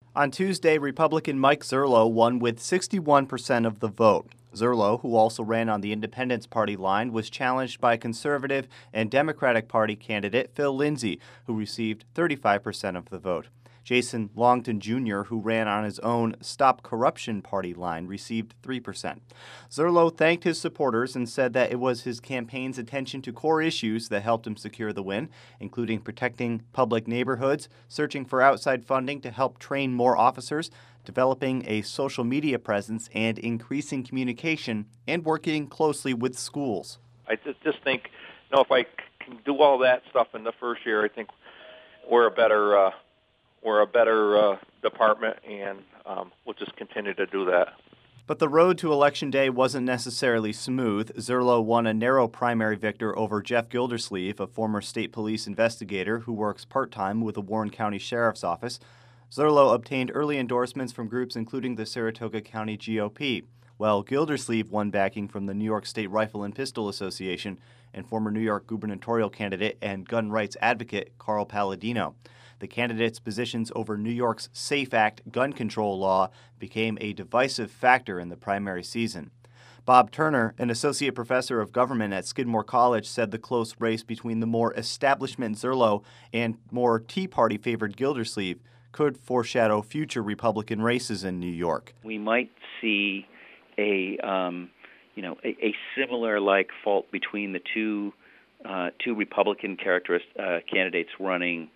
On Tuesday, Republican Mike Zerlo won with 61% of the vote. Zerlo, who also ran on the Independence Party line, was challenged by conservative and Democratic Party candidate Phil Lindsay, who received 35% of the vote. Jason Longton Jr., who ran on his own Stop Corruption Party line, received 3%. Zerlo thanked his supporters and said that it was his campaign's attention to core issues that helped him secure the win, including protecting public neighborhoods, searching for outside funding to help train more officers, developing a social media presence, and increasing communication, and working closely with schools. I just think, if I can do all that stuff in the first year, I think we're a better department, and we'll just continue to do that. But the road to Election Day wasn't necessarily smooth. Zerlo won a narrow primary victory over Jeff Gildersleeve, a former state police investigator who works part-time with the Warren County Sheriff's Office. Zerlo obtained early endorsements from groups including the Saratoga County GOP, while Gildersleeve won backing from the New York State Rifle and Pistol Association and former New York gubernatorial candidate and gun rights advocate Carl Palladino. The candidate's positions over New York's SAFE Act gun control law became a divisive factor in the primary season. Bob Turner, an associate professor of government at Skidmore College, said the close race between the more establishment Zerlo and more Tea Party-favored Gildersleeve could foreshadow future Republican races in New York. We might see a similar fault between the two Republican candidates running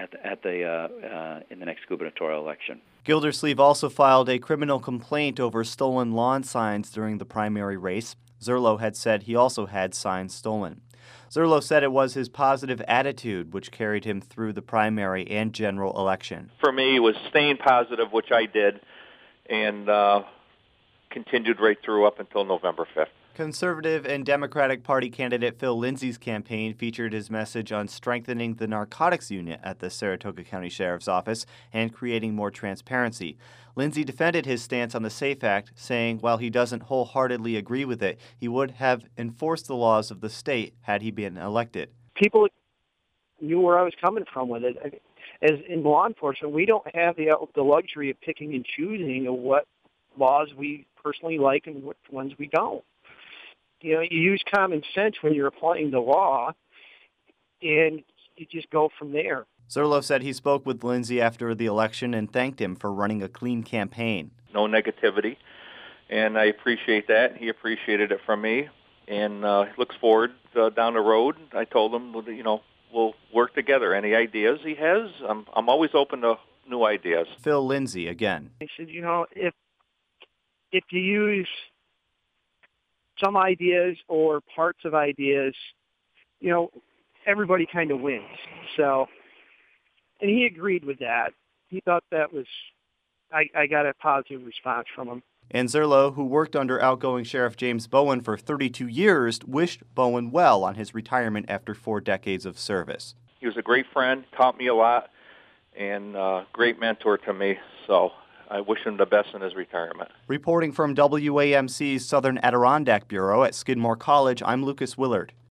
in the next gubernatorial election. Gildersleeve also filed a criminal complaint over stolen lawn signs during the primary race. Zerlo had said he also had signs stolen. Zerlo said it was his positive attitude which carried him through the primary and general election. For me, it was staying positive, which I did, and continued right through up until November 5th. Conservative and Democratic Party candidate Phil Lindsay's campaign featured his message on strengthening the narcotics unit at the Saratoga County Sheriff's Office and creating more transparency. Lindsay defended his stance on the SAFE Act, saying while he doesn't wholeheartedly agree with it, he would have enforced the laws of the state had he been elected. People knew where I was coming from with it. As in law enforcement, we don't have the luxury of picking and choosing of what laws we personally like and what ones we don't. You use common sense when you're applying the law, and you just go from there. Zerlo said he spoke with Lindsay after the election and thanked him for running a clean campaign. No negativity, and I appreciate that. He appreciated it from me, and looks forward down the road. I told him, we'll work together. Any ideas he has, I'm always open to new ideas. Phil Lindsay again. He said, if you use some ideas or parts of ideas, everybody kind of wins. So, and he agreed with that. He thought that was, I got a positive response from him. And Zerlo, who worked under outgoing Sheriff James Bowen for 32 years, wished Bowen well on his retirement after 4 decades of service. He was a great friend, taught me a lot, and a great mentor to me. So I wish him the best in his retirement. Reporting from WAMC's Southern Adirondack Bureau at Skidmore College, I'm Lucas Willard.